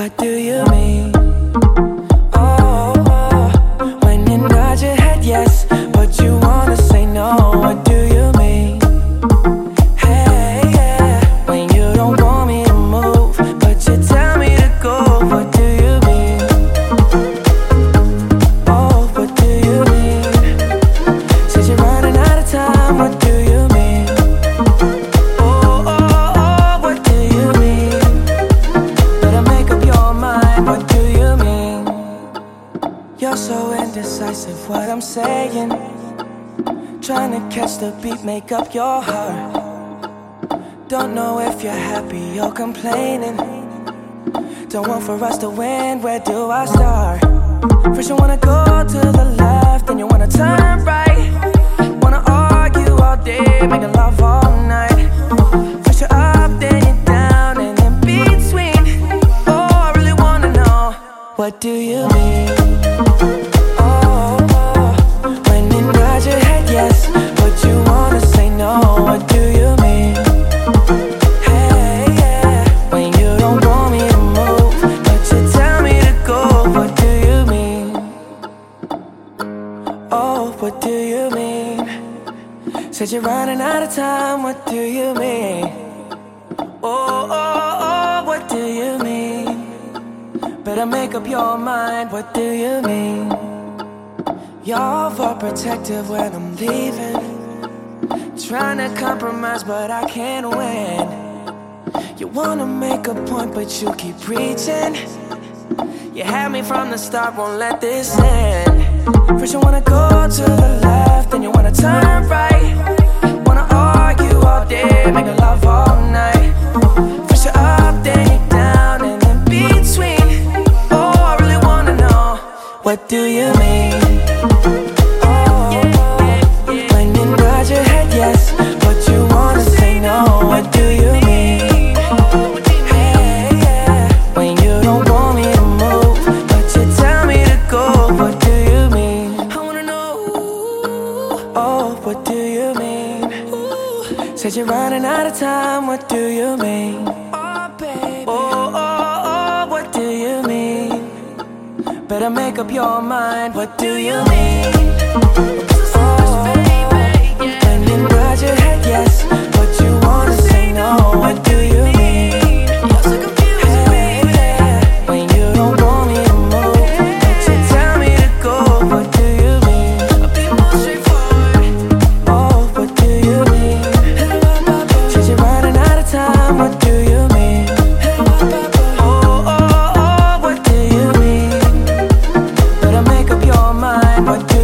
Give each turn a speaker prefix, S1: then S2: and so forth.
S1: What do you mean? Oh, when you nod your head yes, but you wanna say no. What do you mean? Hey, yeah, when you don't want me to move, but you tell me to go. What do you mean? Oh, what do you mean? Said you're running out of time. What do you mean? Oh, oh, oh, what do you mean? Better make up your mind. What do you mean? You're so indecisive, what I'm saying. Trying to catch the beat, make up your heart. Don't know if you're happy or complaining. Don't want for us to win, where do I start? First you wanna go to the left, then you wanna turn right. Wanna argue all day, making love all night. First you're up, then you're down, and in between. Oh, I really wanna know, what do you mean? Oh, when you nod your head yes, but you wanna say no. What do you mean? Hey, yeah, when you don't want me to move, but you tell me to go. What do you mean? Oh, what do you mean? Said you're running out of time. What do you mean? Oh, oh, oh, what do you mean? Better make up your mind. What do you mean? You're overprotective when I'm leaving. Trying to compromise, but I can't win. You wanna make a point, but you keep preaching. You had me from the start, won't let this end. First you wanna go to the left, then you wanna turn right. Wanna argue all day, making love all night. First you're up, then you're down, and in between. Oh, I really wanna know, what do you mean? Oh, when you nod your head yes, but you wanna say no. What do you mean? Hey, yeah, when you don't want me to move, but you tell me to go. What do you mean? I wanna know. Oh, what do you mean? Said you're running out of time. What do you mean? Oh, baby. Oh, oh, oh, what do you mean? Better make up your mind. What do you mean? Oh, when you nod your head yes, but you wanna say no. What do you mean? Hey, yeah, when you don't want me to move, but you tell me to go. What do you mean? Oh, what do you mean? Said you're running out of time. What do you mean? Oh, oh, oh, what do you mean? Better make up your mind. What do